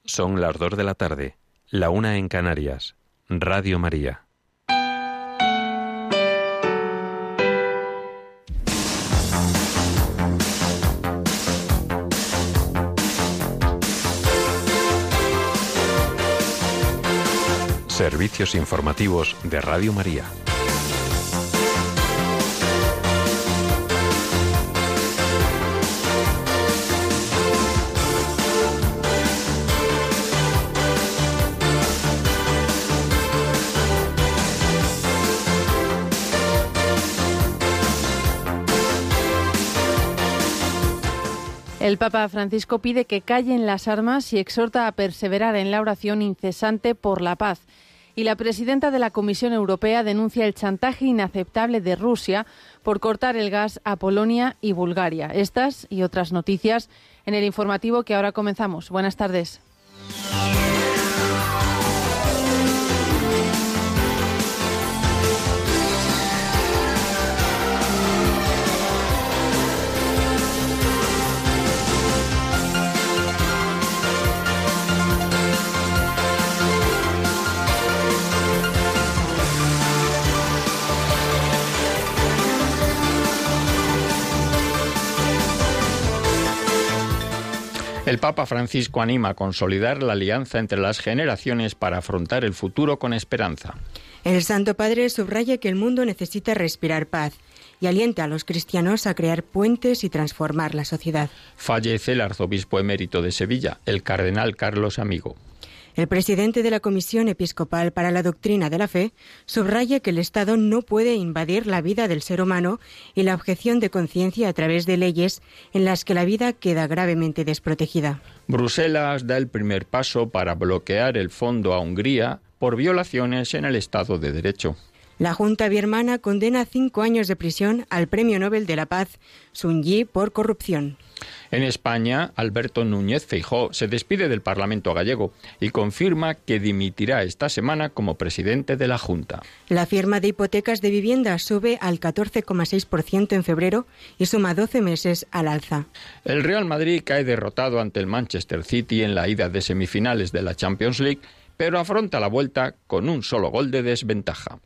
Son las 2 de la tarde, la 1 en Canarias. Radio María. Servicios informativos de Radio María. El Papa Francisco pide que callen las armas y exhorta a perseverar en la oración incesante por la paz. Y la presidenta de la Comisión Europea denuncia el chantaje inaceptable de Rusia por cortar el gas a Polonia y Bulgaria. Estas y otras noticias en el informativo que ahora comenzamos. Buenas tardes. El Papa Francisco anima a consolidar la alianza entre las generaciones para afrontar el futuro con esperanza. El Santo Padre subraya que el mundo necesita respirar paz y alienta a los cristianos a crear puentes y transformar la sociedad. Fallece el arzobispo emérito de Sevilla, el cardenal Carlos Amigo. El presidente de la Comisión Episcopal para la Doctrina de la Fe subraya que el Estado no puede invadir la vida del ser humano y la objeción de conciencia a través de leyes en las que la vida queda gravemente desprotegida. Bruselas da el primer paso para bloquear el fondo a Hungría por violaciones en el Estado de Derecho. La Junta birmana condena a 5 años de prisión al Premio Nobel de la Paz, Sun Yi, por corrupción. En España, Alberto Núñez Feijóo se despide del Parlamento gallego y confirma que dimitirá esta semana como presidente de la Junta. La firma de hipotecas de vivienda sube al 14,6% en febrero y suma 12 meses al alza. El Real Madrid cae derrotado ante el Manchester City en la ida de semifinales de la Champions League, pero afronta la vuelta con un solo gol de desventaja.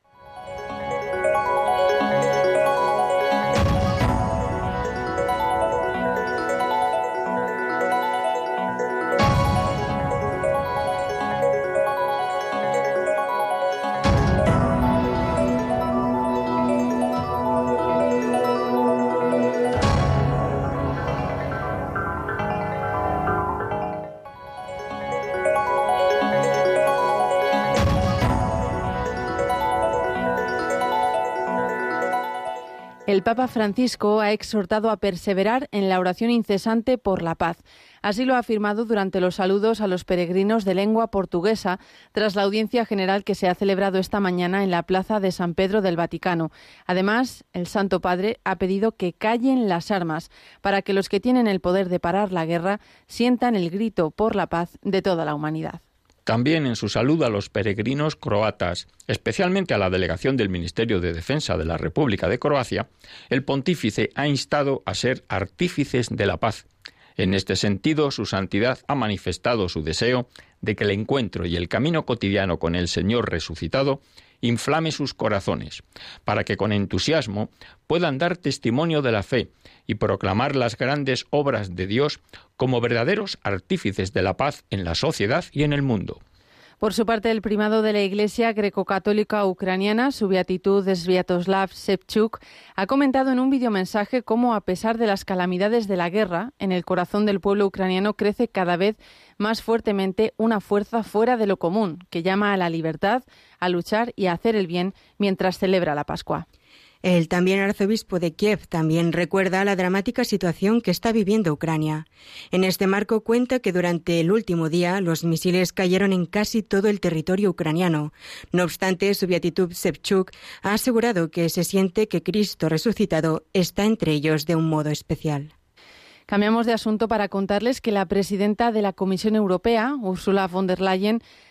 El Papa Francisco ha exhortado a perseverar en la oración incesante por la paz. Así lo ha afirmado durante los saludos a los peregrinos de lengua portuguesa tras la audiencia general que se ha celebrado esta mañana en la Plaza de San Pedro del Vaticano. Además, el Santo Padre ha pedido que callen las armas para que los que tienen el poder de parar la guerra sientan el grito por la paz de toda la humanidad. También en su saludo a los peregrinos croatas, especialmente a la delegación del Ministerio de Defensa de la República de Croacia, el pontífice ha instado a ser artífices de la paz. En este sentido, su santidad ha manifestado su deseo de que el encuentro y el camino cotidiano con el Señor resucitado inflame sus corazones, para que con entusiasmo puedan dar testimonio de la fe y proclamar las grandes obras de Dios como verdaderos artífices de la paz en la sociedad y en el mundo. Por su parte, el primado de la Iglesia greco-católica ucraniana, su beatitud Sviatoslav Shevchuk, ha comentado en un videomensaje cómo, a pesar de las calamidades de la guerra, en el corazón del pueblo ucraniano crece cada vez más fuertemente una fuerza fuera de lo común, que llama a la libertad, a luchar y a hacer el bien mientras celebra la Pascua. El también arzobispo de Kiev también recuerda la dramática situación que está viviendo Ucrania. En este marco cuenta que durante el último día los misiles cayeron en casi todo el territorio ucraniano. No obstante, su beatitud Shevchuk ha asegurado que se siente que Cristo resucitado está entre ellos de un modo especial. Cambiamos de asunto para contarles que la presidenta de la Comisión Europea, Ursula von der Leyen,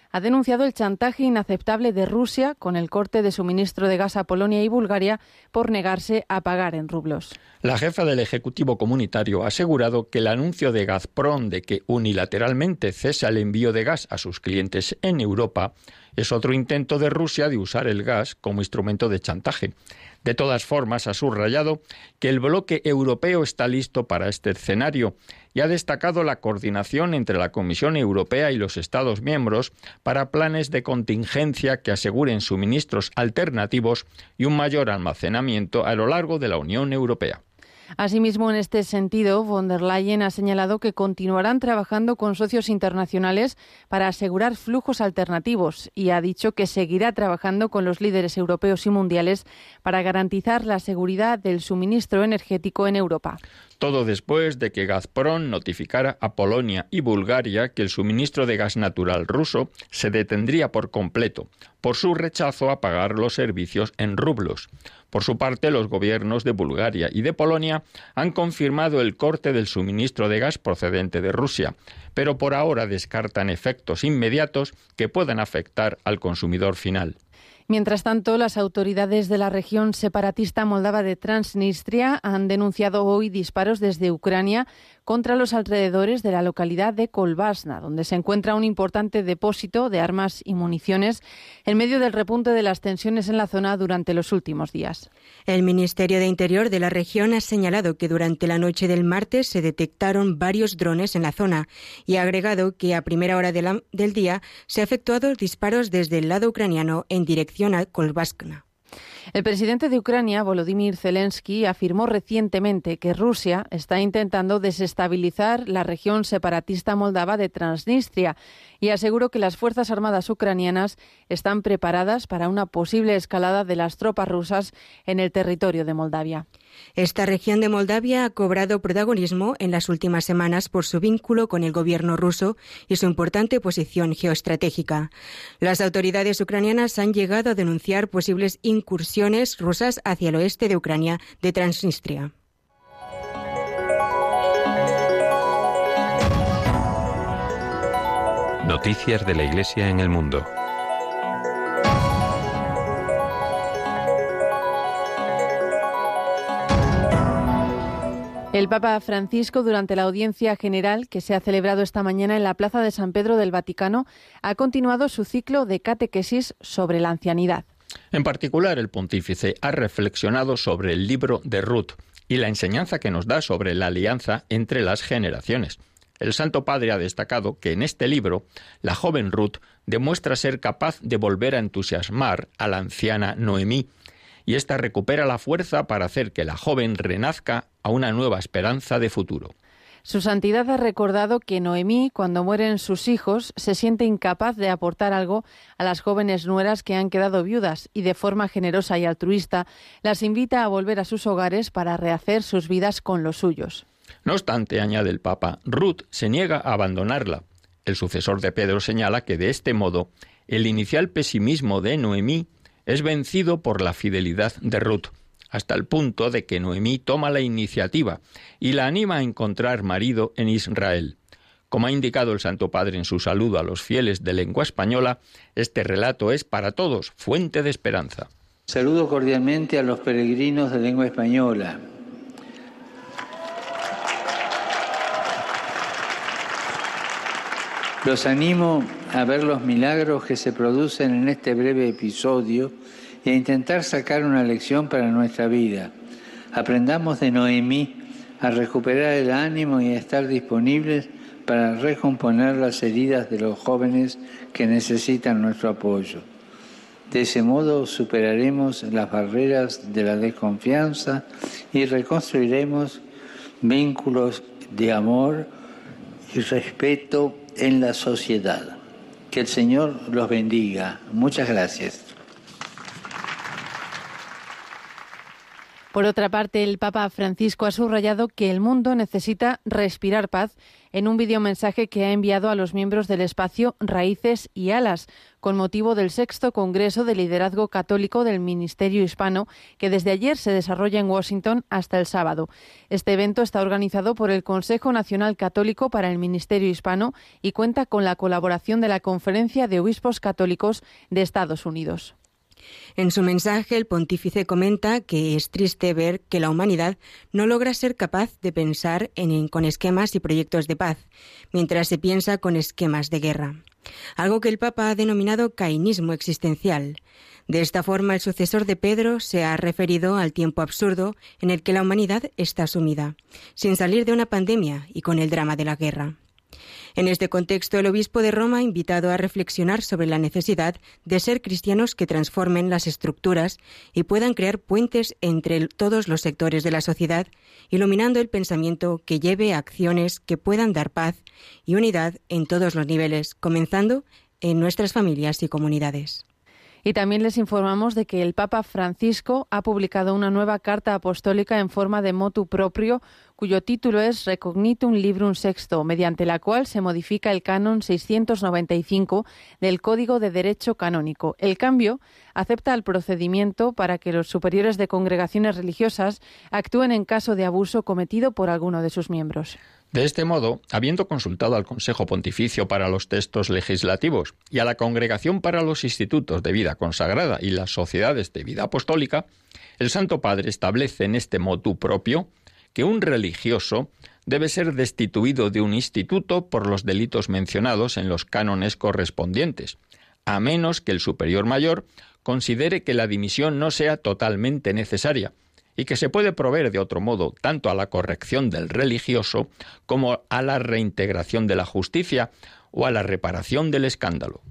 ha denunciado el chantaje inaceptable de Rusia con el corte de suministro de gas a Polonia y Bulgaria por negarse a pagar en rublos. La jefa del Ejecutivo Comunitario ha asegurado que el anuncio de Gazprom de que unilateralmente cesa el envío de gas a sus clientes en Europa es otro intento de Rusia de usar el gas como instrumento de chantaje. De todas formas, ha subrayado que el bloque europeo está listo para este escenario y ha destacado la coordinación entre la Comisión Europea y los Estados miembros para planes de contingencia que aseguren suministros alternativos y un mayor almacenamiento a lo largo de la Unión Europea. Asimismo, en este sentido, von der Leyen ha señalado que continuarán trabajando con socios internacionales para asegurar flujos alternativos y ha dicho que seguirá trabajando con los líderes europeos y mundiales para garantizar la seguridad del suministro energético en Europa. Todo después de que Gazprom notificara a Polonia y Bulgaria que el suministro de gas natural ruso se detendría por completo por su rechazo a pagar los servicios en rublos. Por su parte, los gobiernos de Bulgaria y de Polonia han confirmado el corte del suministro de gas procedente de Rusia, pero por ahora descartan efectos inmediatos que puedan afectar al consumidor final. Mientras tanto, las autoridades de la región separatista moldava de Transnistria han denunciado hoy disparos desde Ucrania contra los alrededores de la localidad de Kolbasna, donde se encuentra un importante depósito de armas y municiones en medio del repunte de las tensiones en la zona durante los últimos días. El Ministerio de Interior de la región ha señalado que durante la noche del martes se detectaron varios drones en la zona y ha agregado que a primera hora del día se han efectuado disparos desde el lado ucraniano en dirección a Kolbasna. El presidente de Ucrania, Volodymyr Zelensky, afirmó recientemente que Rusia está intentando desestabilizar la región separatista moldava de Transnistria y aseguró que las Fuerzas Armadas ucranianas están preparadas para una posible escalada de las tropas rusas en el territorio de Moldavia. Esta región de Moldavia ha cobrado protagonismo en las últimas semanas por su vínculo con el gobierno ruso y su importante posición geoestratégica. Las autoridades ucranianas han llegado a denunciar posibles incursiones rusas hacia el oeste de Ucrania, de Transnistria. Noticias de la Iglesia en el mundo. El Papa Francisco, durante la audiencia general que se ha celebrado esta mañana en la Plaza de San Pedro del Vaticano, ha continuado su ciclo de catequesis sobre la ancianidad. En particular, el pontífice ha reflexionado sobre el libro de Ruth y la enseñanza que nos da sobre la alianza entre las generaciones. El Santo Padre ha destacado que en este libro la joven Ruth demuestra ser capaz de volver a entusiasmar a la anciana Noemí, y ésta recupera la fuerza para hacer que la joven renazca a una nueva esperanza de futuro. Su santidad ha recordado que Noemí, cuando mueren sus hijos, se siente incapaz de aportar algo a las jóvenes nueras que han quedado viudas y de forma generosa y altruista las invita a volver a sus hogares para rehacer sus vidas con los suyos. No obstante, añade el Papa, Ruth se niega a abandonarla. El sucesor de Pedro señala que de este modo el inicial pesimismo de Noemí es vencido por la fidelidad de Ruth, hasta el punto de que Noemí toma la iniciativa y la anima a encontrar marido en Israel. Como ha indicado el Santo Padre en su saludo a los fieles de lengua española, este relato es para todos fuente de esperanza. Saludo cordialmente a los peregrinos de lengua española. Los animo a ver los milagros que se producen en este breve episodio y a intentar sacar una lección para nuestra vida. Aprendamos de Noemí a recuperar el ánimo y a estar disponibles para recomponer las heridas de los jóvenes que necesitan nuestro apoyo. De ese modo superaremos las barreras de la desconfianza y reconstruiremos vínculos de amor y respeto en la sociedad. Que el Señor los bendiga. Muchas gracias. Por otra parte, el Papa Francisco ha subrayado que el mundo necesita respirar paz en un videomensaje que ha enviado a los miembros del espacio Raíces y Alas, con motivo del 6º Congreso de Liderazgo Católico del Ministerio Hispano, que desde ayer se desarrolla en Washington hasta el sábado. Este evento está organizado por el Consejo Nacional Católico para el Ministerio Hispano y cuenta con la colaboración de la Conferencia de Obispos Católicos de Estados Unidos. En su mensaje, el pontífice comenta que es triste ver que la humanidad no logra ser capaz de pensar con esquemas y proyectos de paz, mientras se piensa con esquemas de guerra, algo que el Papa ha denominado cainismo existencial. De esta forma, el sucesor de Pedro se ha referido al tiempo absurdo en el que la humanidad está sumida, sin salir de una pandemia y con el drama de la guerra. En este contexto, el obispo de Roma ha invitado a reflexionar sobre la necesidad de ser cristianos que transformen las estructuras y puedan crear puentes entre todos los sectores de la sociedad, iluminando el pensamiento que lleve a acciones que puedan dar paz y unidad en todos los niveles, comenzando en nuestras familias y comunidades. Y también les informamos de que el Papa Francisco ha publicado una nueva carta apostólica en forma de motu proprio, cuyo título es Recognitum Librum Sexto, mediante la cual se modifica el canon 695 del Código de Derecho Canónico. El cambio acepta el procedimiento para que los superiores de congregaciones religiosas actúen en caso de abuso cometido por alguno de sus miembros. De este modo, habiendo consultado al Consejo Pontificio para los Textos Legislativos y a la Congregación para los Institutos de Vida Consagrada y las Sociedades de Vida Apostólica, el Santo Padre establece en este motu propio que un religioso debe ser destituido de un instituto por los delitos mencionados en los cánones correspondientes, a menos que el superior mayor considere que la dimisión no sea totalmente necesaria, y que se puede proveer de otro modo tanto a la corrección del religioso como a la reintegración de la justicia o a la reparación del escándalo.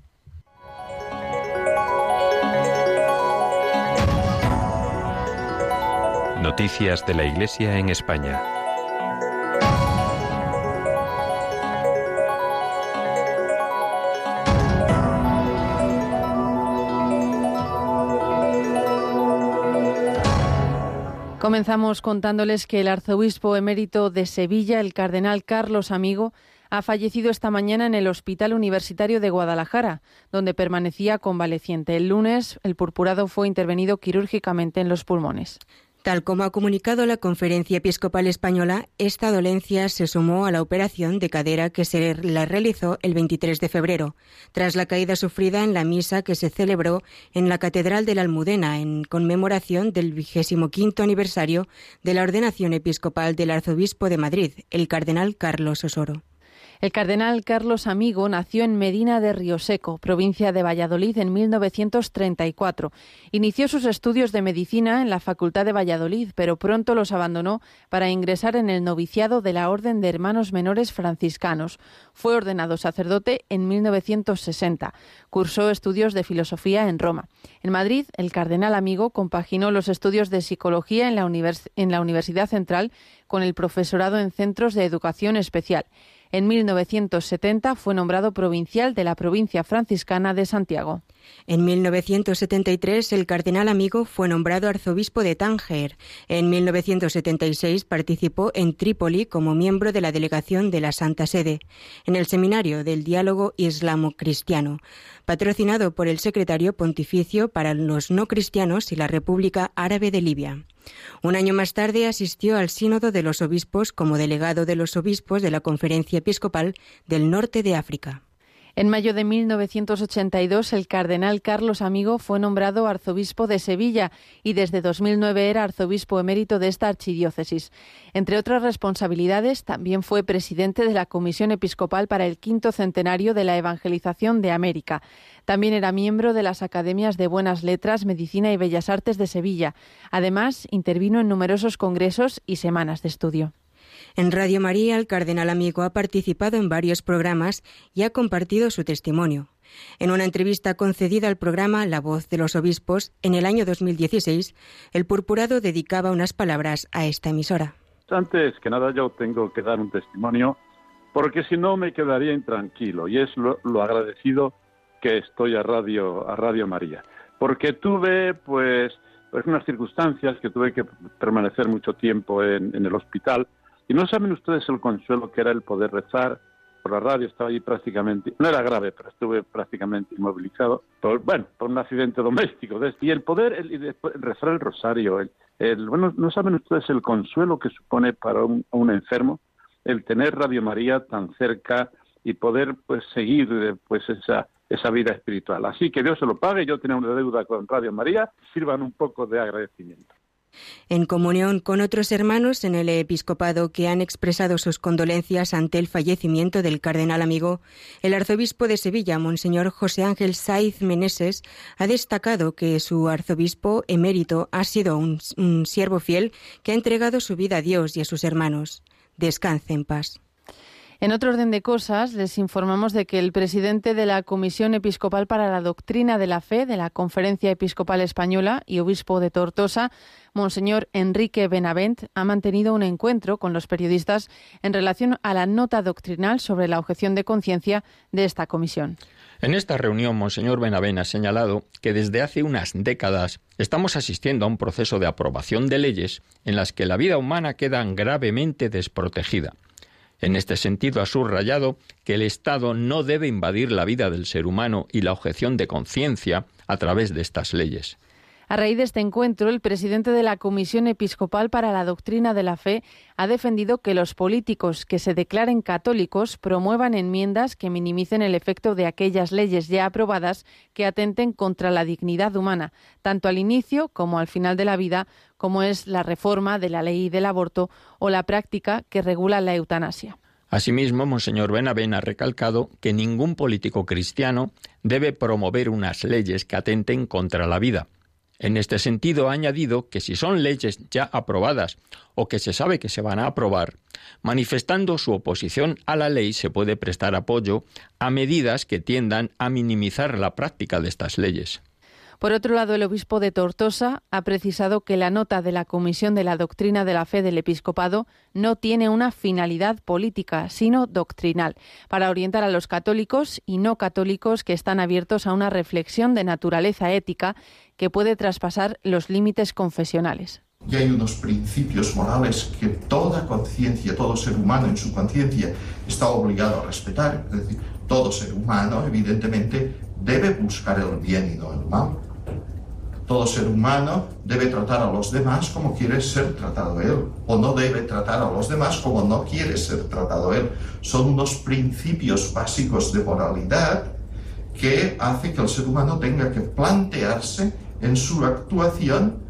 Noticias de la Iglesia en España. Comenzamos contándoles que el arzobispo emérito de Sevilla, el cardenal Carlos Amigo, ha fallecido esta mañana en el Hospital Universitario de Guadalajara, donde permanecía convaleciente. El lunes, el purpurado fue intervenido quirúrgicamente en los pulmones. Tal como ha comunicado la Conferencia Episcopal Española, esta dolencia se sumó a la operación de cadera que se la realizó el 23 de febrero, tras la caída sufrida en la misa que se celebró en la Catedral de la Almudena en conmemoración del 25º aniversario de la ordenación episcopal del arzobispo de Madrid, el cardenal Carlos Osoro. El cardenal Carlos Amigo nació en Medina de Rioseco, provincia de Valladolid, en 1934. Inició sus estudios de medicina en la Facultad de Valladolid, pero pronto los abandonó para ingresar en el noviciado de la Orden de Hermanos Menores Franciscanos. Fue ordenado sacerdote en 1960. Cursó estudios de filosofía en Roma. En Madrid, el cardenal Amigo compaginó los estudios de psicología en la Universidad Central con el profesorado en centros de educación especial. En 1970 fue nombrado provincial de la provincia franciscana de Santiago. En 1973 el cardenal Amigo fue nombrado arzobispo de Tánger. En 1976 participó en Trípoli como miembro de la delegación de la Santa Sede, en el Seminario del Diálogo Islamo-Cristiano, patrocinado por el Secretario Pontificio para los No Cristianos y la República Árabe de Libia. Un año más tarde asistió al Sínodo de los Obispos como delegado de los obispos de la Conferencia Episcopal del Norte de África. En mayo de 1982, el cardenal Carlos Amigo fue nombrado arzobispo de Sevilla y desde 2009 era arzobispo emérito de esta archidiócesis. Entre otras responsabilidades, también fue presidente de la Comisión Episcopal para el 5º centenario de la Evangelización de América. También era miembro de las Academias de Buenas Letras, Medicina y Bellas Artes de Sevilla. Además, intervino en numerosos congresos y semanas de estudio. En Radio María, el cardenal Amigo ha participado en varios programas y ha compartido su testimonio. En una entrevista concedida al programa La Voz de los Obispos, en el año 2016, el purpurado dedicaba unas palabras a esta emisora. Antes que nada yo tengo que dar un testimonio, porque si no me quedaría intranquilo, y es lo agradecido que estoy a Radio María. Porque tuve, pues unas circunstancias que tuve que permanecer mucho tiempo en el hospital. Y no saben ustedes el consuelo que era el poder rezar por la radio. Estaba allí prácticamente, no era grave, pero estuve prácticamente inmovilizado por un accidente doméstico. Y el poder después rezar el rosario, no saben ustedes el consuelo que supone para un enfermo el tener Radio María tan cerca y poder pues seguir pues esa vida espiritual. Así que Dios se lo pague. Yo tenía una deuda con Radio María, sirvan un poco de agradecimiento. En comunión con otros hermanos en el episcopado que han expresado sus condolencias ante el fallecimiento del cardenal amigo, el arzobispo de Sevilla, Monseñor José Ángel Saiz Meneses, ha destacado que su arzobispo emérito ha sido un siervo fiel que ha entregado su vida a Dios y a sus hermanos. Descanse en paz. En otro orden de cosas, les informamos de que el presidente de la Comisión Episcopal para la Doctrina de la Fe de la Conferencia Episcopal Española y obispo de Tortosa, Monseñor Enrique Benavent, ha mantenido un encuentro con los periodistas en relación a la nota doctrinal sobre la objeción de conciencia de esta comisión. En esta reunión, Monseñor Benavent ha señalado que desde hace unas décadas estamos asistiendo a un proceso de aprobación de leyes en las que la vida humana queda gravemente desprotegida. En este sentido, ha subrayado que el Estado no debe invadir la vida del ser humano y la objeción de conciencia a través de estas leyes. A raíz de este encuentro, el presidente de la Comisión Episcopal para la Doctrina de la Fe ha defendido que los políticos que se declaren católicos promuevan enmiendas que minimicen el efecto de aquellas leyes ya aprobadas que atenten contra la dignidad humana, tanto al inicio como al final de la vida, como es la reforma de la ley del aborto o la práctica que regula la eutanasia. Asimismo, Monseñor Benavent ha recalcado que ningún político cristiano debe promover unas leyes que atenten contra la vida. En este sentido, ha añadido que si son leyes ya aprobadas o que se sabe que se van a aprobar, manifestando su oposición a la ley se puede prestar apoyo a medidas que tiendan a minimizar la práctica de estas leyes. Por otro lado, el obispo de Tortosa ha precisado que la nota de la Comisión de la Doctrina de la Fe del Episcopado no tiene una finalidad política, sino doctrinal, para orientar a los católicos y no católicos que están abiertos a una reflexión de naturaleza ética que puede traspasar los límites confesionales. Y hay unos principios morales que toda conciencia, todo ser humano en su conciencia está obligado a respetar. Es decir, todo ser humano, evidentemente, debe buscar el bien y no el mal. Todo ser humano debe tratar a los demás como quiere ser tratado él, o no debe tratar a los demás como no quiere ser tratado él. Son unos principios básicos de moralidad que hace que el ser humano tenga que plantearse en su actuación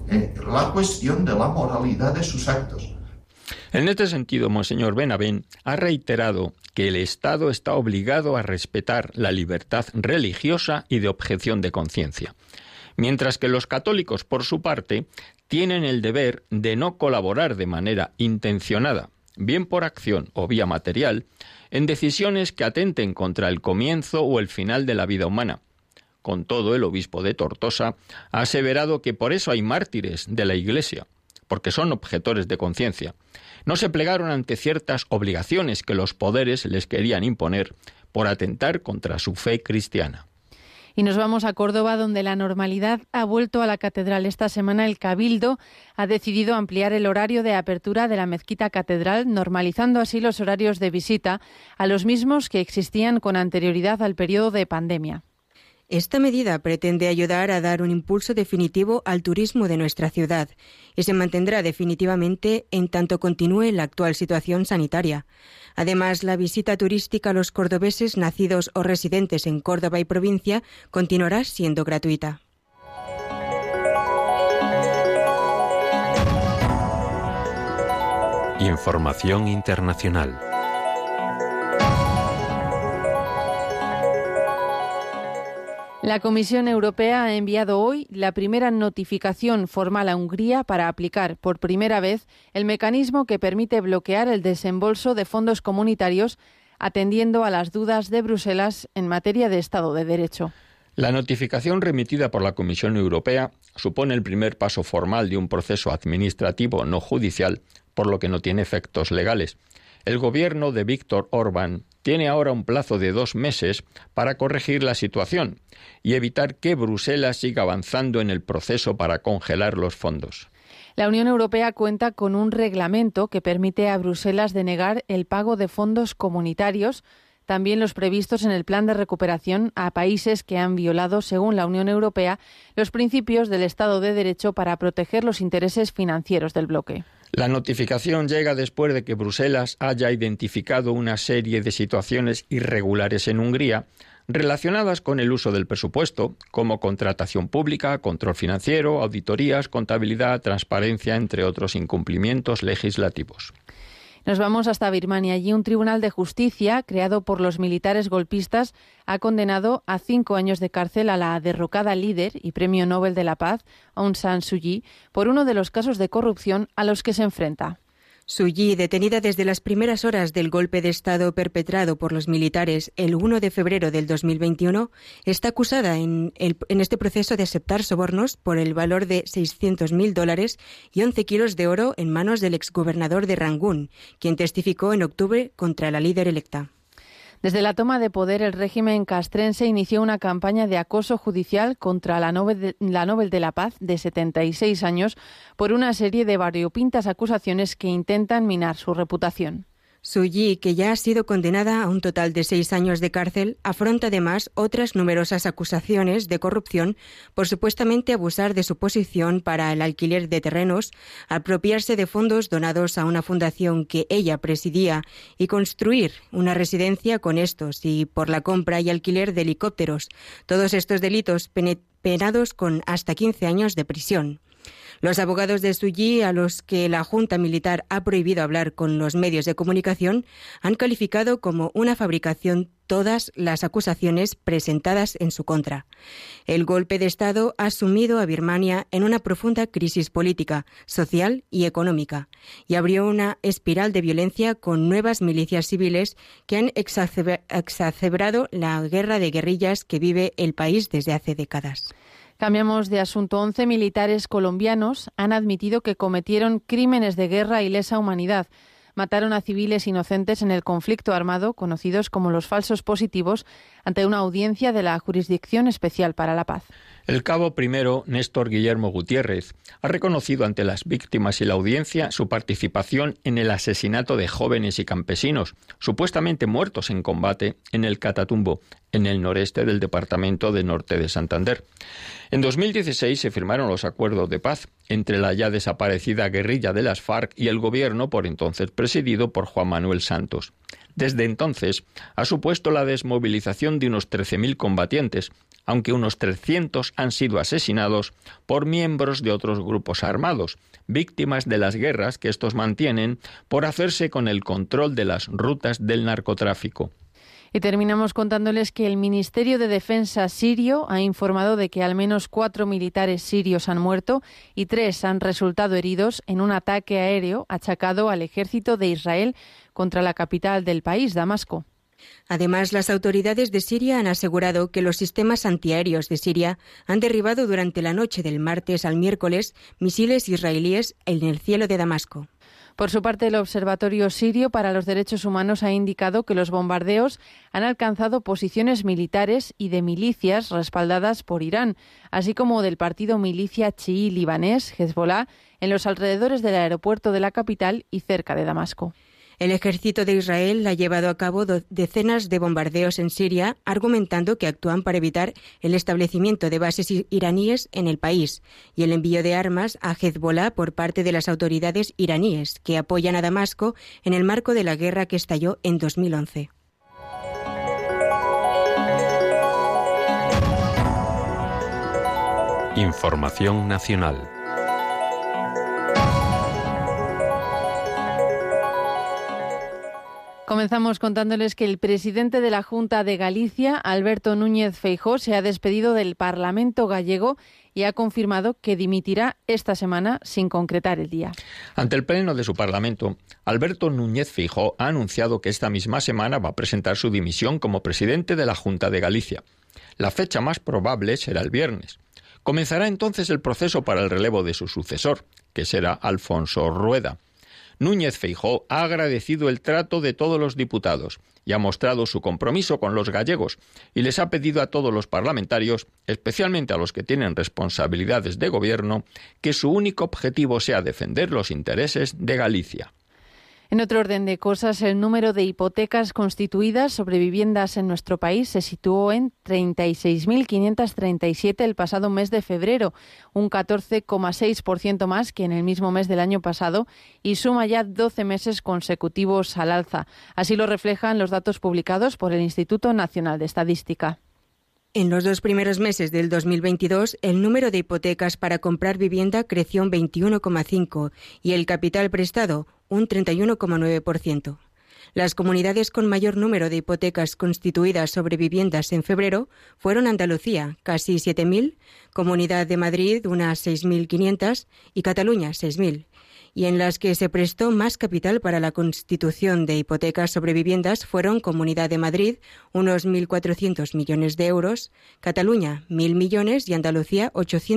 la cuestión de la moralidad de sus actos. En este sentido, Monseñor Benavent ha reiterado que el Estado está obligado a respetar la libertad religiosa y de objeción de conciencia, mientras que los católicos, por su parte, tienen el deber de no colaborar de manera intencionada, bien por acción o vía material, en decisiones que atenten contra el comienzo o el final de la vida humana. Con todo, el obispo de Tortosa ha aseverado que por eso hay mártires de la Iglesia, porque son objetores de conciencia. No se plegaron ante ciertas obligaciones que los poderes les querían imponer por atentar contra su fe cristiana. Y nos vamos a Córdoba, donde la normalidad ha vuelto a la catedral. Esta semana el Cabildo ha decidido ampliar el horario de apertura de la mezquita catedral, normalizando así los horarios de visita a los mismos que existían con anterioridad al periodo de pandemia. Esta medida pretende ayudar a dar un impulso definitivo al turismo de nuestra ciudad y se mantendrá definitivamente en tanto continúe la actual situación sanitaria. Además, la visita turística a los cordobeses nacidos o residentes en Córdoba y provincia continuará siendo gratuita. Información internacional. La Comisión Europea ha enviado hoy la primera notificación formal a Hungría para aplicar por primera vez el mecanismo que permite bloquear el desembolso de fondos comunitarios, atendiendo a las dudas de Bruselas en materia de Estado de Derecho. La notificación remitida por la Comisión Europea supone el primer paso formal de un proceso administrativo no judicial, por lo que no tiene efectos legales. El gobierno de Viktor Orbán tiene ahora un plazo de 2 meses para corregir la situación y evitar que Bruselas siga avanzando en el proceso para congelar los fondos. La Unión Europea cuenta con un reglamento que permite a Bruselas denegar el pago de fondos comunitarios, también los previstos en el plan de recuperación a países que han violado, según la Unión Europea, los principios del Estado de Derecho para proteger los intereses financieros del bloque. La notificación llega después de que Bruselas haya identificado una serie de situaciones irregulares en Hungría relacionadas con el uso del presupuesto, como contratación pública, control financiero, auditorías, contabilidad, transparencia, entre otros incumplimientos legislativos. Nos vamos hasta Birmania. Allí un tribunal de justicia, creado por los militares golpistas, ha condenado a 5 años de cárcel a la derrocada líder y Premio Nobel de la Paz, Aung San Suu Kyi, por uno de los casos de corrupción a los que se enfrenta. Suu Kyi, detenida desde las primeras horas del golpe de Estado perpetrado por los militares el 1 de febrero del 2021, está acusada en este proceso de aceptar sobornos por el valor de $600.000 y 11 kilos de oro en manos del exgobernador de Rangún, quien testificó en octubre contra la líder electa. Desde la toma de poder, el régimen castrense inició una campaña de acoso judicial contra la Nobel de la Paz, de 76 años, por una serie de variopintas acusaciones que intentan minar su reputación. Suu Kyi, que ya ha sido condenada a un total de 6 años de cárcel, afronta además otras numerosas acusaciones de corrupción por supuestamente abusar de su posición para el alquiler de terrenos, apropiarse de fondos donados a una fundación que ella presidía y construir una residencia con estos y por la compra y alquiler de helicópteros. Todos estos delitos penados con hasta 15 años de prisión. Los abogados de Suu Kyi, a los que la Junta Militar ha prohibido hablar con los medios de comunicación, han calificado como una fabricación todas las acusaciones presentadas en su contra. El golpe de Estado ha sumido a Birmania en una profunda crisis política, social y económica, y abrió una espiral de violencia con nuevas milicias civiles que han exacerbado la guerra de guerrillas que vive el país desde hace décadas. Cambiamos de asunto. 11 militares colombianos han admitido que cometieron crímenes de guerra y lesa humanidad. Mataron a civiles inocentes en el conflicto armado, conocidos como los falsos positivos, ante una audiencia de la Jurisdicción Especial para la Paz. El cabo primero, Néstor Guillermo Gutiérrez, ha reconocido ante las víctimas y la audiencia su participación en el asesinato de jóvenes y campesinos, supuestamente muertos en combate en el Catatumbo, en el noreste del departamento de Norte de Santander. En 2016 se firmaron los acuerdos de paz entre la ya desaparecida guerrilla de las FARC y el gobierno por entonces presidido por Juan Manuel Santos. Desde entonces ha supuesto la desmovilización de unos 13.000 combatientes, aunque unos 300 han sido asesinados por miembros de otros grupos armados, víctimas de las guerras que estos mantienen por hacerse con el control de las rutas del narcotráfico. Y terminamos contándoles que el Ministerio de Defensa sirio ha informado de que al menos 4 militares sirios han muerto y 3 han resultado heridos en un ataque aéreo achacado al ejército de Israel contra la capital del país, Damasco. Además, las autoridades de Siria han asegurado que los sistemas antiaéreos de Siria han derribado durante la noche del martes al miércoles misiles israelíes en el cielo de Damasco. Por su parte, el Observatorio Sirio para los Derechos Humanos ha indicado que los bombardeos han alcanzado posiciones militares y de milicias respaldadas por Irán, así como del partido milicia chií libanés Hezbollah en los alrededores del aeropuerto de la capital y cerca de Damasco. El ejército de Israel ha llevado a cabo decenas de bombardeos en Siria, argumentando que actúan para evitar el establecimiento de bases iraníes en el país y el envío de armas a Hezbollah por parte de las autoridades iraníes, que apoyan a Damasco en el marco de la guerra que estalló en 2011. Información nacional. Comenzamos contándoles que el presidente de la Junta de Galicia, Alberto Núñez Feijóo, se ha despedido del Parlamento gallego y ha confirmado que dimitirá esta semana sin concretar el día. Ante el pleno de su Parlamento, Alberto Núñez Feijóo ha anunciado que esta misma semana va a presentar su dimisión como presidente de la Junta de Galicia. La fecha más probable será el viernes. Comenzará entonces el proceso para el relevo de su sucesor, que será Alfonso Rueda. Núñez Feijóo ha agradecido el trato de todos los diputados y ha mostrado su compromiso con los gallegos y les ha pedido a todos los parlamentarios, especialmente a los que tienen responsabilidades de gobierno, que su único objetivo sea defender los intereses de Galicia. En otro orden de cosas, el número de hipotecas constituidas sobre viviendas en nuestro país se situó en 36.537 el pasado mes de febrero, un 14,6% más que en el mismo mes del año pasado y suma ya 12 meses consecutivos al alza. Así lo reflejan los datos publicados por el Instituto Nacional de Estadística. En los 2 primeros meses del 2022, el número de hipotecas para comprar vivienda creció un 21,5% y el capital prestado un 31,9%. Las comunidades con mayor número de hipotecas constituidas sobre viviendas en febrero fueron Andalucía, casi 7.000, Comunidad de Madrid, unas 6.500 y Cataluña, 6.000. Y en las que se prestó más capital para la constitución de hipotecas sobre viviendas fueron Comunidad de Madrid, unos 1.400 millones de euros, Cataluña, 1.000 millones y Andalucía,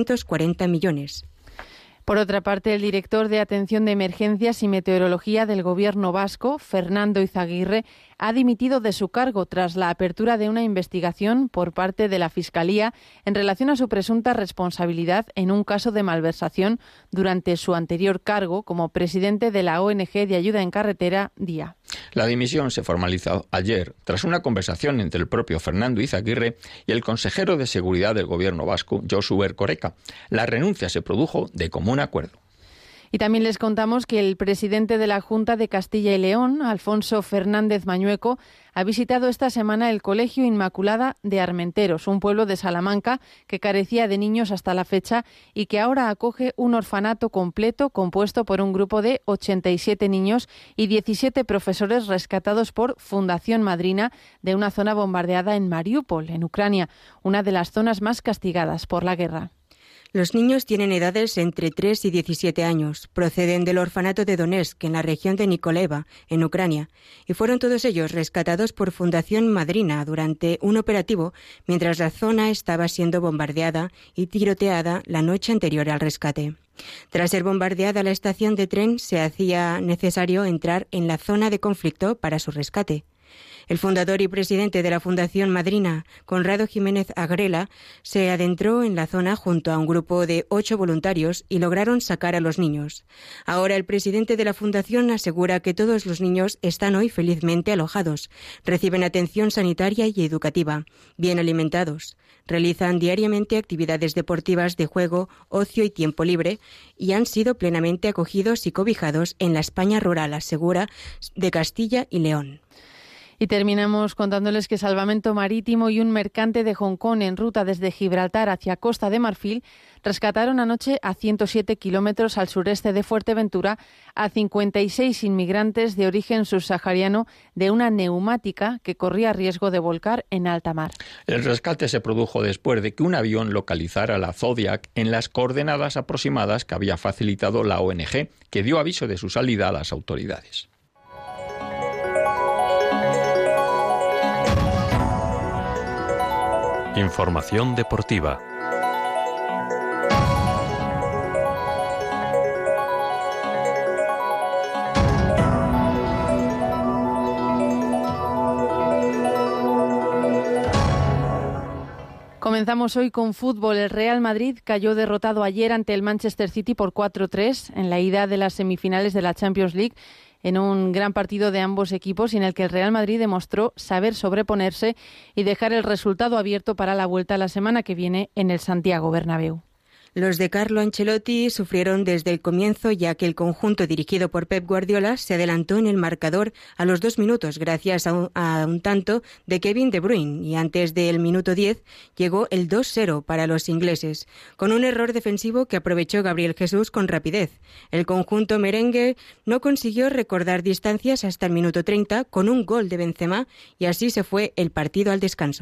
840 millones. Por otra parte, el director de Atención de Emergencias y Meteorología del Gobierno vasco, Fernando Izaguirre, ha dimitido de su cargo tras la apertura de una investigación por parte de la Fiscalía en relación a su presunta responsabilidad en un caso de malversación durante su anterior cargo como presidente de la ONG de ayuda en carretera DIA. La dimisión se formalizó ayer tras una conversación entre el propio Fernando Izaguirre y el consejero de Seguridad del Gobierno vasco, Josu Erkoreka. La renuncia se produjo de común acuerdo. Y también les contamos que el presidente de la Junta de Castilla y León, Alfonso Fernández Mañueco, ha visitado esta semana el Colegio Inmaculada de Armenteros, un pueblo de Salamanca que carecía de niños hasta la fecha y que ahora acoge un orfanato completo compuesto por un grupo de 87 niños y 17 profesores rescatados por Fundación Madrina de una zona bombardeada en Mariúpol, en Ucrania, una de las zonas más castigadas por la guerra. Los niños tienen edades entre 3 y 17 años, proceden del orfanato de Donetsk, en la región de Nikoleva, en Ucrania, y fueron todos ellos rescatados por Fundación Madrina durante un operativo mientras la zona estaba siendo bombardeada y tiroteada la noche anterior al rescate. Tras ser bombardeada la estación de tren, se hacía necesario entrar en la zona de conflicto para su rescate. El fundador y presidente de la Fundación Madrina, Conrado Jiménez Agrela, se adentró en la zona junto a un grupo de 8 voluntarios y lograron sacar a los niños. Ahora el presidente de la Fundación asegura que todos los niños están hoy felizmente alojados, reciben atención sanitaria y educativa, bien alimentados, realizan diariamente actividades deportivas de juego, ocio y tiempo libre y han sido plenamente acogidos y cobijados en la España rural, asegura, de Castilla y León. Y terminamos contándoles que Salvamento Marítimo y un mercante de Hong Kong en ruta desde Gibraltar hacia Costa de Marfil rescataron anoche a 107 kilómetros al sureste de Fuerteventura a 56 inmigrantes de origen subsahariano de una neumática que corría riesgo de volcar en alta mar. El rescate se produjo después de que un avión localizara la Zodiac en las coordenadas aproximadas que había facilitado la ONG, que dio aviso de su salida a las autoridades. Información deportiva. Comenzamos hoy con fútbol. El Real Madrid cayó derrotado ayer ante el Manchester City por 4-3 en la ida de las semifinales de la Champions League, en un gran partido de ambos equipos y en el que el Real Madrid demostró saber sobreponerse y dejar el resultado abierto para la vuelta la semana que viene en el Santiago Bernabéu. Los de Carlo Ancelotti sufrieron desde el comienzo, ya que el conjunto dirigido por Pep Guardiola se adelantó en el marcador a los 2 minutos gracias a un tanto de Kevin De Bruyne, y antes del minuto 10 llegó el 2-0 para los ingleses, con un error defensivo que aprovechó Gabriel Jesús con rapidez. El conjunto merengue no consiguió recortar distancias hasta el minuto 30 con un gol de Benzema y así se fue el partido al descanso.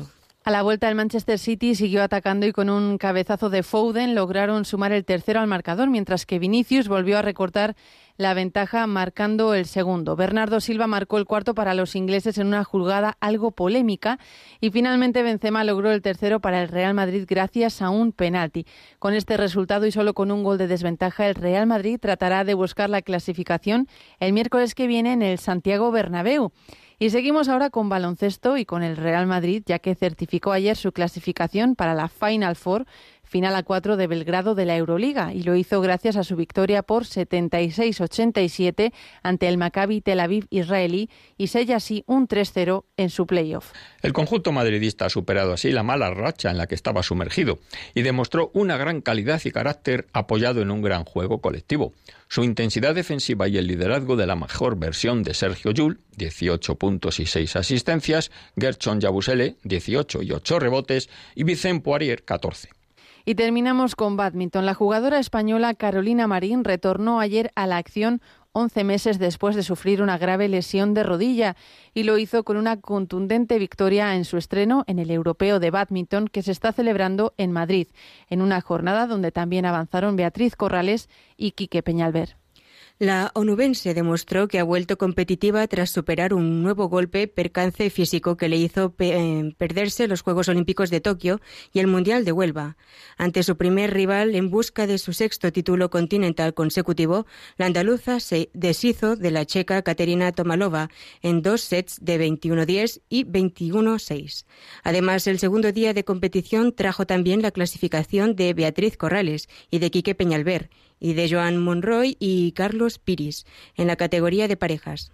A la vuelta, el Manchester City siguió atacando y con un cabezazo de Foden lograron sumar el tercero al marcador, mientras que Vinicius volvió a recortar la ventaja marcando el segundo. Bernardo Silva marcó el cuarto para los ingleses en una jugada algo polémica y finalmente Benzema logró el tercero para el Real Madrid gracias a un penalti. Con este resultado y solo con un gol de desventaja, el Real Madrid tratará de buscar la clasificación el miércoles que viene en el Santiago Bernabéu. Y seguimos ahora con baloncesto y con el Real Madrid, ya que certificó ayer su clasificación para la Final Four, final a 4 de Belgrado de la Euroliga, y lo hizo gracias a su victoria por 76-87 ante el Maccabi Tel Aviv israelí y sella así un 3-0 en su playoff. El conjunto madridista ha superado así la mala racha en la que estaba sumergido y demostró una gran calidad y carácter apoyado en un gran juego colectivo. Su intensidad defensiva y el liderazgo de la mejor versión de Sergio Llull, 18 puntos y 6 asistencias, Gershon Yabusele, 18 y 8 rebotes, y Vicent Poirier, 14. Y terminamos con bádminton. La jugadora española Carolina Marín retornó ayer a la acción 11 meses después de sufrir una grave lesión de rodilla y lo hizo con una contundente victoria en su estreno en el Europeo de Bádminton que se está celebrando en Madrid, en una jornada donde también avanzaron Beatriz Corrales y Quique Peñalver. La onubense demostró que ha vuelto competitiva tras superar un nuevo percance físico que le hizo perderse los Juegos Olímpicos de Tokio y el Mundial de Huelva. Ante su primer rival en busca de su sexto título continental consecutivo, la andaluza se deshizo de la checa Katerina Tomalova en 2 sets de 21-10 y 21-6. Además, el segundo día de competición trajo también la clasificación de Beatriz Corrales y de Quique Peñalver, y de Joan Monroy y Carlos Piris en la categoría de parejas.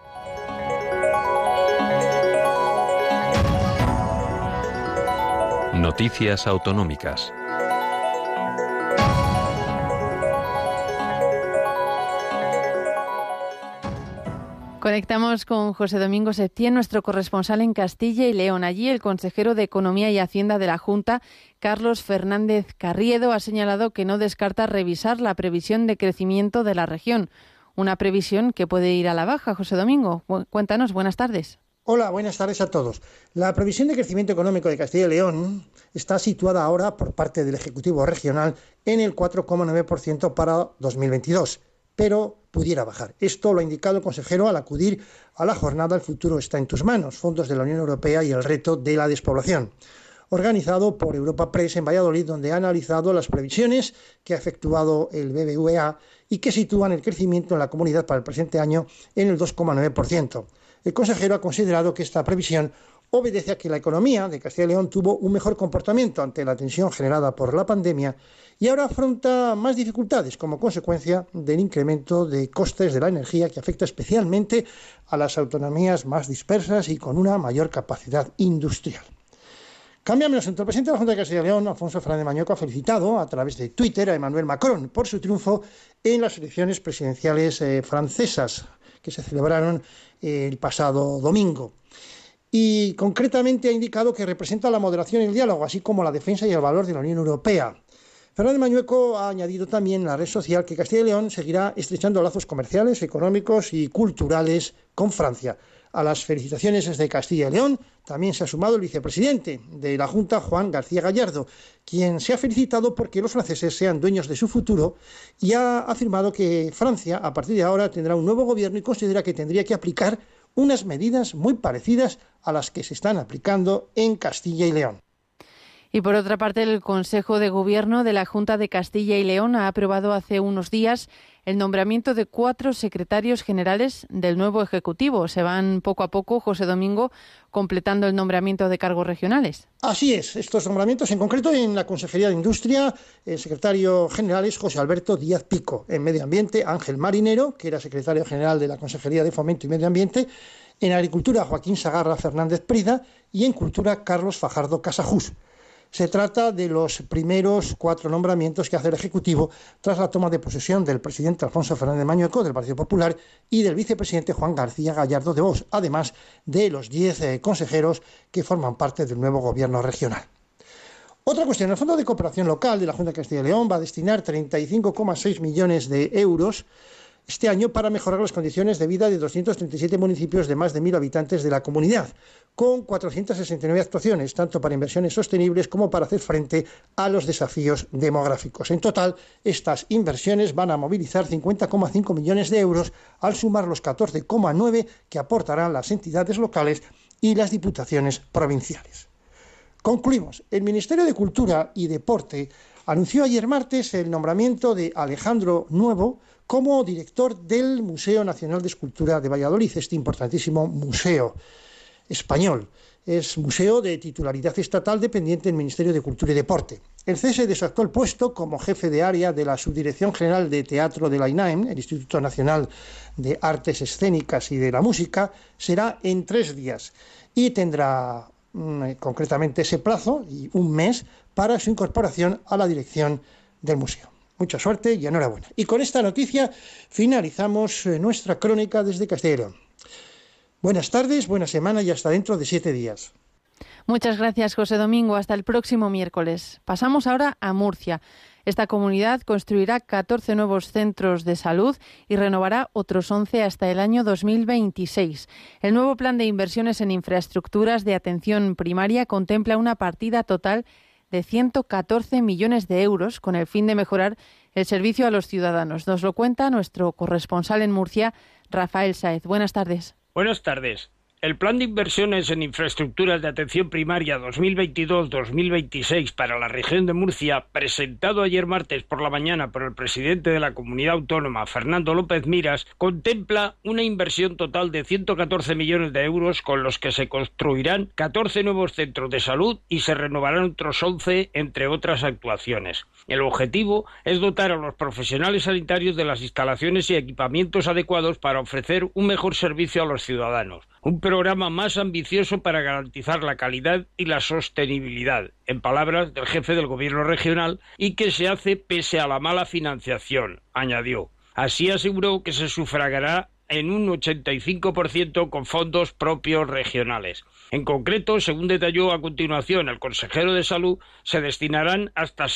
Noticias autonómicas. Conectamos con José Domingo Septién, nuestro corresponsal en Castilla y León. Allí el consejero de Economía y Hacienda de la Junta, Carlos Fernández Carriedo, ha señalado que no descarta revisar la previsión de crecimiento de la región. Una previsión que puede ir a la baja. José Domingo, cuéntanos, buenas tardes. Hola, buenas tardes a todos. La previsión de crecimiento económico de Castilla y León está situada ahora por parte del Ejecutivo Regional en el 4,9% para 2022. Pero pudiera bajar. Esto lo ha indicado el consejero al acudir a la jornada El futuro está en tus manos, fondos de la Unión Europea y el reto de la despoblación, organizado por Europa Press en Valladolid, donde ha analizado las previsiones que ha efectuado el BBVA y que sitúan el crecimiento en la comunidad para el presente año en el 2,9%. El consejero ha considerado que esta previsión obedece a que la economía de Castilla y León tuvo un mejor comportamiento ante la tensión generada por la pandemia y ahora afronta más dificultades como consecuencia del incremento de costes de la energía que afecta especialmente a las autonomías más dispersas y con una mayor capacidad industrial. Cambiamos. El presidente de la Junta de Castilla y León, Alfonso Fernández Mañueco, ha felicitado a través de Twitter a Emmanuel Macron por su triunfo en las elecciones presidenciales francesas que se celebraron el pasado domingo. Y concretamente ha indicado que representa la moderación y el diálogo, así como la defensa y el valor de la Unión Europea. Fernández Mañueco ha añadido también en la red social que Castilla y León seguirá estrechando lazos comerciales, económicos y culturales con Francia. A las felicitaciones desde Castilla y León también se ha sumado el vicepresidente de la Junta, Juan García Gallardo, quien se ha felicitado porque los franceses sean dueños de su futuro y ha afirmado que Francia, a partir de ahora, tendrá un nuevo gobierno y considera que tendría que aplicar unas medidas muy parecidas a las que se están aplicando en Castilla y León. Y por otra parte, el Consejo de Gobierno de la Junta de Castilla y León ha aprobado hace unos días el nombramiento de 4 secretarios generales del nuevo Ejecutivo. Se van poco a poco, José Domingo, completando el nombramiento de cargos regionales. Así es, estos nombramientos, en concreto en la Consejería de Industria, el secretario general es José Alberto Díaz Pico. En Medio Ambiente, Ángel Marinero, que era secretario general de la Consejería de Fomento y Medio Ambiente. En Agricultura, Joaquín Sagarra Fernández Prida. Y en Cultura, Carlos Fajardo Casajús. Se trata de los primeros 4 nombramientos que hace el Ejecutivo tras la toma de posesión del presidente Alfonso Fernández Mañueco del Partido Popular y del vicepresidente Juan García Gallardo de Vox, además de los 10 consejeros que forman parte del nuevo gobierno regional. Otra cuestión, el Fondo de Cooperación Local de la Junta de Castilla y León va a destinar 35,6 millones de euros este año para mejorar las condiciones de vida de 237 municipios de más de 1.000 habitantes de la comunidad, con 469 actuaciones, tanto para inversiones sostenibles como para hacer frente a los desafíos demográficos. En total, estas inversiones van a movilizar 50,5 millones de euros, al sumar los 14,9 que aportarán las entidades locales y las diputaciones provinciales. Concluimos. El Ministerio de Cultura y Deporte anunció ayer martes el nombramiento de Alejandro Nuevo como director del Museo Nacional de Escultura de Valladolid, este importantísimo museo español. Es museo de titularidad estatal dependiente del Ministerio de Cultura y Deporte. El cese de su actual puesto como jefe de área de la Subdirección General de Teatro de la INAEM, el Instituto Nacional de Artes Escénicas y de la Música, será en 3 días y tendrá concretamente ese plazo y un mes para su incorporación a la dirección del museo. Mucha suerte y enhorabuena. Y con esta noticia finalizamos nuestra crónica desde Castilla y León. Buenas tardes, buena semana y hasta dentro de 7 días. Muchas gracias, José Domingo. Hasta el próximo miércoles. Pasamos ahora a Murcia. Esta comunidad construirá 14 nuevos centros de salud y renovará otros 11 hasta el año 2026. El nuevo plan de inversiones en infraestructuras de atención primaria contempla una partida total de 114 millones de euros con el fin de mejorar el servicio a los ciudadanos. Nos lo cuenta nuestro corresponsal en Murcia, Rafael Sáez. Buenas tardes. Buenas tardes. El Plan de Inversiones en Infraestructuras de Atención Primaria 2022-2026 para la región de Murcia, presentado ayer martes por la mañana por el presidente de la Comunidad Autónoma, Fernando López Miras, contempla una inversión total de 114 millones de euros con los que se construirán 14 nuevos centros de salud y se renovarán otros 11, entre otras actuaciones. El objetivo es dotar a los profesionales sanitarios de las instalaciones y equipamientos adecuados para ofrecer un mejor servicio a los ciudadanos. Un programa más ambicioso para garantizar la calidad y la sostenibilidad, en palabras del jefe del Gobierno regional, y que se hace pese a la mala financiación, añadió. Así aseguró que se sufragará en un 85% con fondos propios regionales. En concreto, según detalló a continuación el consejero de Salud, se destinarán hasta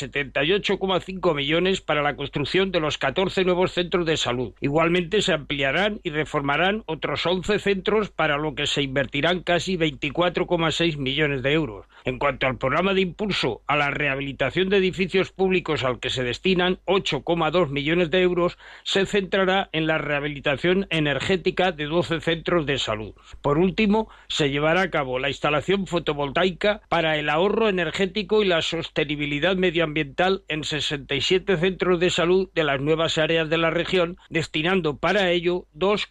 78,5 millones para la construcción de los 14 nuevos centros de salud. Igualmente se ampliarán y reformarán otros 11 centros, para lo que se invertirán casi 24,6 millones de euros. En cuanto al programa de impulso a la rehabilitación de edificios públicos, al que se destinan 8,2 millones de euros, se centrará en la rehabilitación energética de 12 centros de salud. Por último, se llevará a cabo la instalación fotovoltaica para el ahorro energético y la sostenibilidad medioambiental en 67 centros de salud de las nuevas áreas de la región, destinando para ello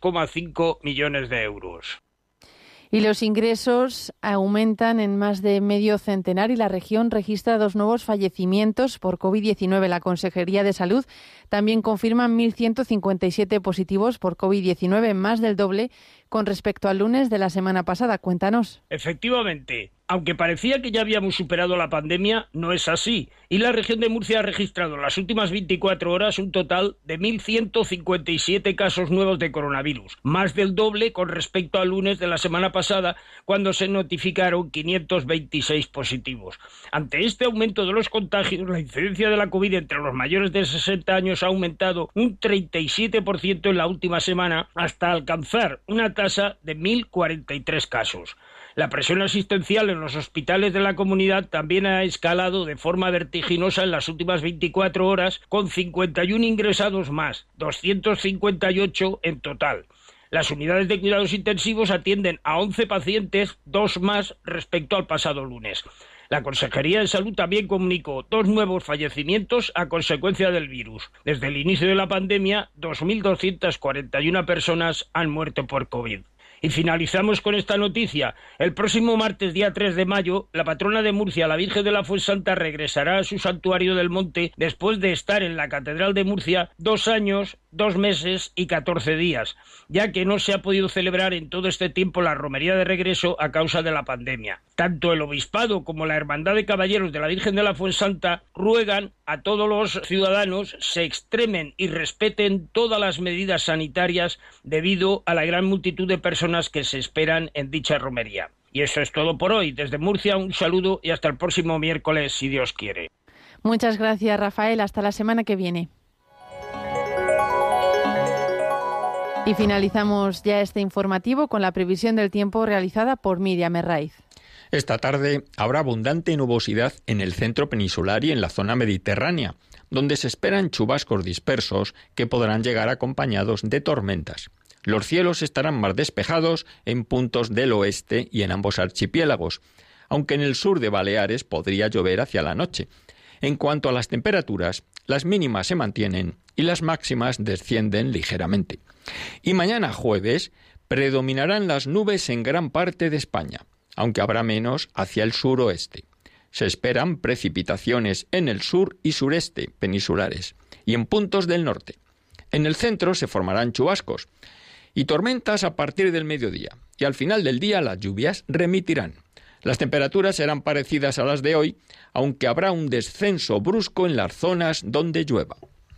2,5 millones de euros. Y los ingresos aumentan en más de medio centenar y la región registra 2 nuevos fallecimientos por COVID-19. La Consejería de Salud también confirma 1.157 positivos por COVID-19, más del doble con respecto al lunes de la semana pasada. Cuéntanos. Efectivamente, aunque parecía que ya habíamos superado la pandemia, no es así. Y la región de Murcia ha registrado en las últimas 24 horas un total de 1.157 casos nuevos de coronavirus, más del doble con respecto al lunes de la semana pasada, cuando se notificaron 526 positivos. Ante este aumento de los contagios, la incidencia de la COVID entre los mayores de 60 años ha aumentado un 37% en la última semana, hasta alcanzar una tasa de 1.043 casos. La presión asistencial en los hospitales de la comunidad también ha escalado de forma vertiginosa en las últimas 24 horas, con 51 ingresados más, 258 en total. Las unidades de cuidados intensivos atienden a 11 pacientes, 2 más respecto al pasado lunes. La Consejería de Salud también comunicó 2 nuevos fallecimientos a consecuencia del virus. Desde el inicio de la pandemia, 2.241 personas han muerto por COVID. Y finalizamos con esta noticia. El próximo martes, día 3 de mayo, la patrona de Murcia, la Virgen de la Fuensanta, regresará a su santuario del Monte después de estar en la Catedral de Murcia 2 años, 2 meses y 14 días, ya que no se ha podido celebrar en todo este tiempo la romería de regreso a causa de la pandemia. Tanto el Obispado como la Hermandad de Caballeros de la Virgen de la Fuensanta ruegan a todos los ciudadanos se extremen y respeten todas las medidas sanitarias debido a la gran multitud de personas que se esperan en dicha romería. Y eso es todo por hoy. Desde Murcia, un saludo y hasta el próximo miércoles, si Dios quiere. Muchas gracias, Rafael. Hasta la semana que viene. Y finalizamos ya este informativo con la previsión del tiempo realizada por Miriam Herraiz. Esta tarde habrá abundante nubosidad en el centro peninsular y en la zona mediterránea, donde se esperan chubascos dispersos que podrán llegar acompañados de tormentas. Los cielos estarán más despejados en puntos del oeste y en ambos archipiélagos, aunque en el sur de Baleares podría llover hacia la noche. En cuanto a las temperaturas, las mínimas se mantienen y las máximas descienden ligeramente. Y mañana jueves predominarán las nubes en gran parte de España, aunque habrá menos hacia el suroeste. Se esperan precipitaciones en el sur y sureste peninsulares y en puntos del norte. En el centro se formarán chubascos y tormentas a partir del mediodía, y al final del día las lluvias remitirán. Las temperaturas serán parecidas a las de hoy, aunque habrá un descenso brusco en las zonas donde llueva.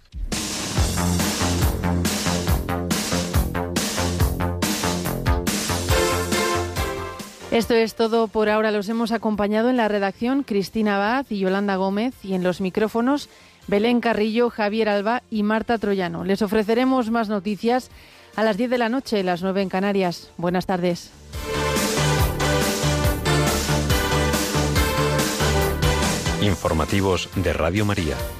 Esto es todo por ahora. Los hemos acompañado en la redacción Cristina Abad y Yolanda Gómez, y en los micrófonos Belén Carrillo, Javier Alba y Marta Troyano. Les ofreceremos más noticias a las 10 de la noche, las 9 en Canarias. Buenas tardes. Informativos de Radio María.